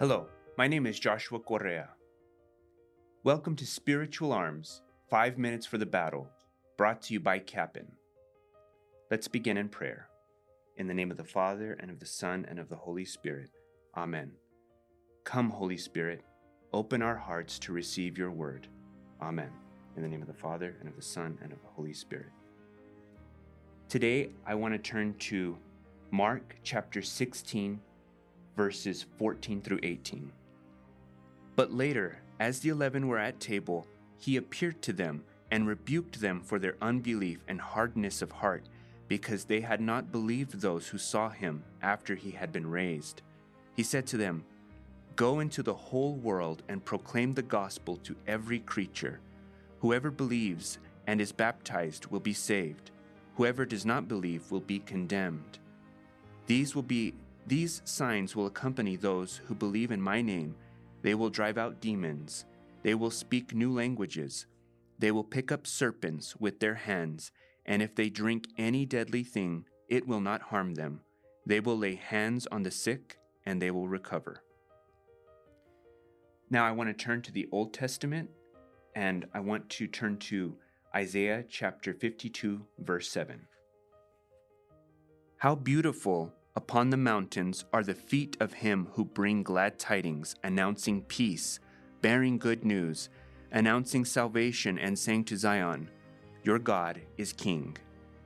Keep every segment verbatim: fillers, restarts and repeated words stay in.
Hello, my name is Joshua Correa. Welcome to Spiritual Arms, Five Minutes for the Battle, brought to you by Cap'n. Let's begin in prayer. In the name of the Father, and of the Son, and of the Holy Spirit. Amen. Come, Holy Spirit, open our hearts to receive your word. Amen. In the name of the Father, and of the Son, and of the Holy Spirit. Today, I want to turn to Mark chapter sixteen, verses fourteen through eighteen. But later, as the eleven were at table, he appeared to them and rebuked them for their unbelief and hardness of heart, because they had not believed those who saw him after he had been raised. He said to them, "Go into the whole world and proclaim the gospel to every creature. Whoever believes and is baptized will be saved. Whoever does not believe will be condemned. These will be These signs will accompany those who believe in my name. They will drive out demons. They will speak new languages. They will pick up serpents with their hands, and if they drink any deadly thing, it will not harm them. They will lay hands on the sick, and they will recover." Now I want to turn to the Old Testament, and I want to turn to Isaiah chapter fifty-two, verse seven. "How beautiful upon the mountains are the feet of him who bring glad tidings, announcing peace, bearing good news, announcing salvation, and saying to Zion, 'Your God is King.'"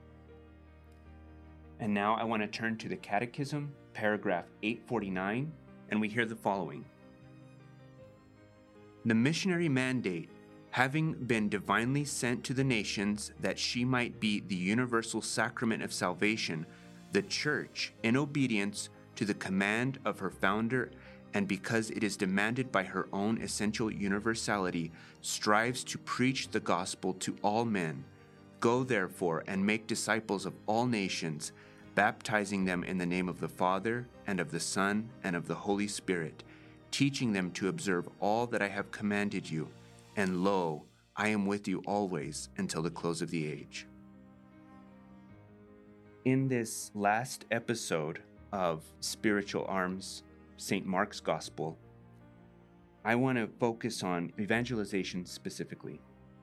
And now I want to turn to the Catechism, paragraph eight forty-nine, and we hear the following. "The missionary mandate, having been divinely sent to the nations that she might be the universal sacrament of salvation, the Church, in obedience to the command of her founder and because it is demanded by her own essential universality, strives to preach the gospel to all men. Go therefore and make disciples of all nations, baptizing them in the name of the Father, and of the Son, and of the Holy Spirit, teaching them to observe all that I have commanded you. And lo, I am with you always until the close of the age." In this last episode of Spiritual Arms, Saint Mark's Gospel, I want to focus on evangelization specifically.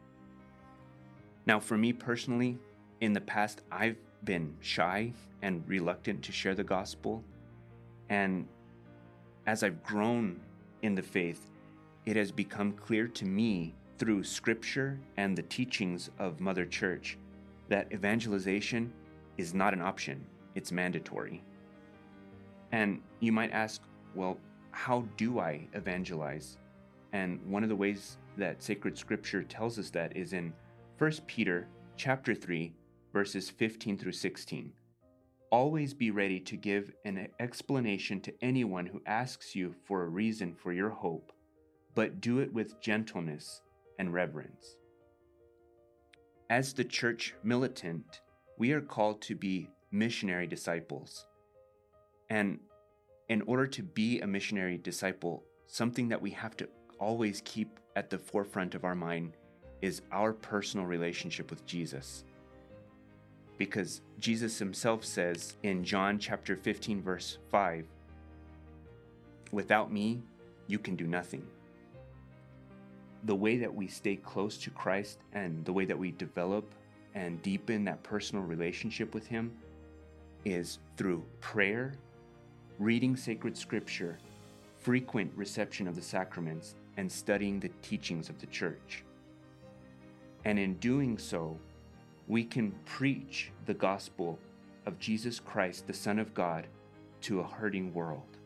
Now, for me personally, in the past, I've been shy and reluctant to share the gospel. And as I've grown in the faith, it has become clear to me through Scripture and the teachings of Mother Church that evangelization is not an option, it's mandatory. And you might ask, well, how do I evangelize? And one of the ways that sacred scripture tells us that is in First Peter chapter three, verses fifteen through sixteen. "Always be ready to give an explanation to anyone who asks you for a reason for your hope, but do it with gentleness and reverence." As the church militant, we are called to be missionary disciples. And in order to be a missionary disciple, something that we have to always keep at the forefront of our mind is our personal relationship with Jesus. Because Jesus himself says in John chapter fifteen, verse five, "Without me, you can do nothing." The way that we stay close to Christ and the way that we develop and deepen that personal relationship with him is through prayer, reading sacred scripture, frequent reception of the sacraments, and studying the teachings of the church. And in doing so, we can preach the gospel of Jesus Christ, the Son of God, to a hurting world.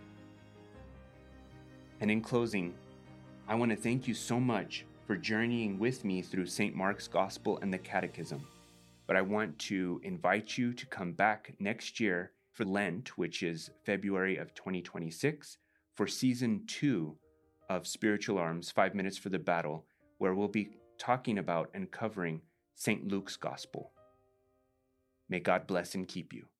And in closing, I want to thank you so much for journeying with me through Saint Mark's Gospel and the Catechism. But I want to invite you to come back next year for Lent, which is February of twenty twenty-six, for season two of Spiritual Arms, Five Minutes for the Battle, where we'll be talking about and covering Saint Luke's Gospel. May God bless and keep you.